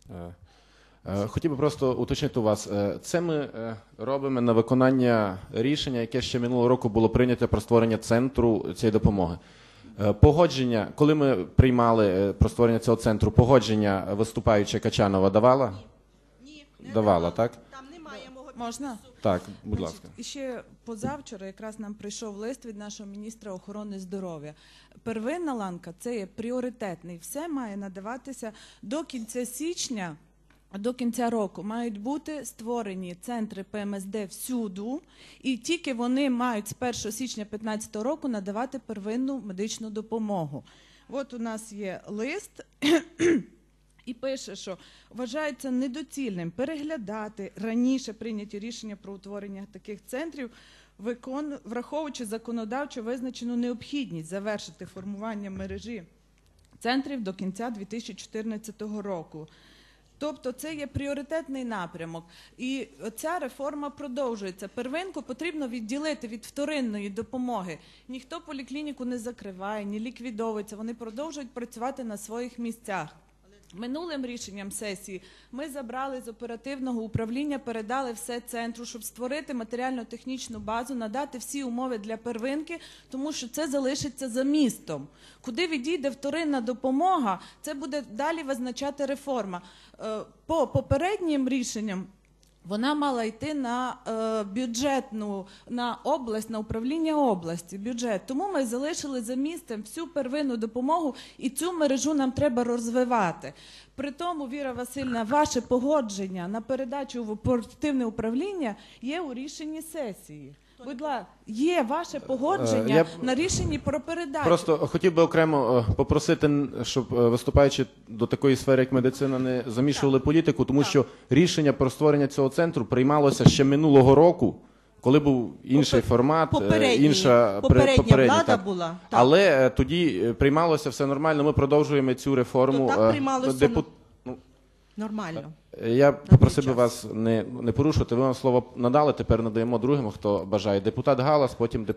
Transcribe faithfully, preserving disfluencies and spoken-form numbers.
Хотів би просто уточнити у вас, це ми робимо на виконання рішення, яке ще минулого року було прийнято про створення центру цієї допомоги. Погодження, коли ми приймали про створення цього центру, погодження виступаюча Качанова давала? Ні, не Давала, давала. так? Там немає мого Можна? Так, будь ласка. І ще позавчора якраз нам прийшов лист від нашого міністра охорони здоров'я. Первинна ланка – це є пріоритетний. Все має надаватися до кінця січня, до кінця року мають бути створені центри Пе Ем Ес Де всюду, і тільки вони мають з першого січня дві тисячі п'ятнадцятого року надавати первинну медичну допомогу. От у нас є лист, і пише, що вважається недоцільним переглядати раніше прийняті рішення про утворення таких центрів, викон... враховуючи законодавчо визначену необхідність завершити формування мережі центрів до кінця дві тисячі чотирнадцятого року. Тобто це є пріоритетний напрямок. І ця реформа продовжується. Первинку потрібно відділити від вторинної допомоги. Ніхто поліклініку не закриває, не ліквідовується. Вони продовжують працювати на своїх місцях. Минулим рішенням сесії ми забрали з оперативного управління, передали все центру, щоб створити матеріально-технічну базу, надати всі умови для первинки, тому що це залишиться за містом. Куди відійде вторинна допомога, це буде далі визначати реформа. По попереднім рішенням вона мала йти на е, бюджетну, на область, на управління області, бюджет. Тому ми залишили за містом всю первинну допомогу, і цю мережу нам треба розвивати. При тому, Віра Васильівна, ваше погодження на передачу в оперативне управління є у рішенні сесії. Будь ласка, є ваше погодження Я... на рішенні про передачу. Просто хотів би окремо попросити, щоб виступаючи до такої сфери, як медицина, не замішували так. політику, тому так. що рішення про створення цього центру приймалося ще минулого року, коли був інший Попер... формат, попередні, інша попередня, попередня влада так. була. Так. Але тоді приймалося все нормально, ми продовжуємо цю реформу. То так приймалося Депут... ну, нормально. Я попросив би вас не, не порушувати, ви вам слово надали, тепер надаємо другим, хто бажає. Депутат Галас, потім депутат.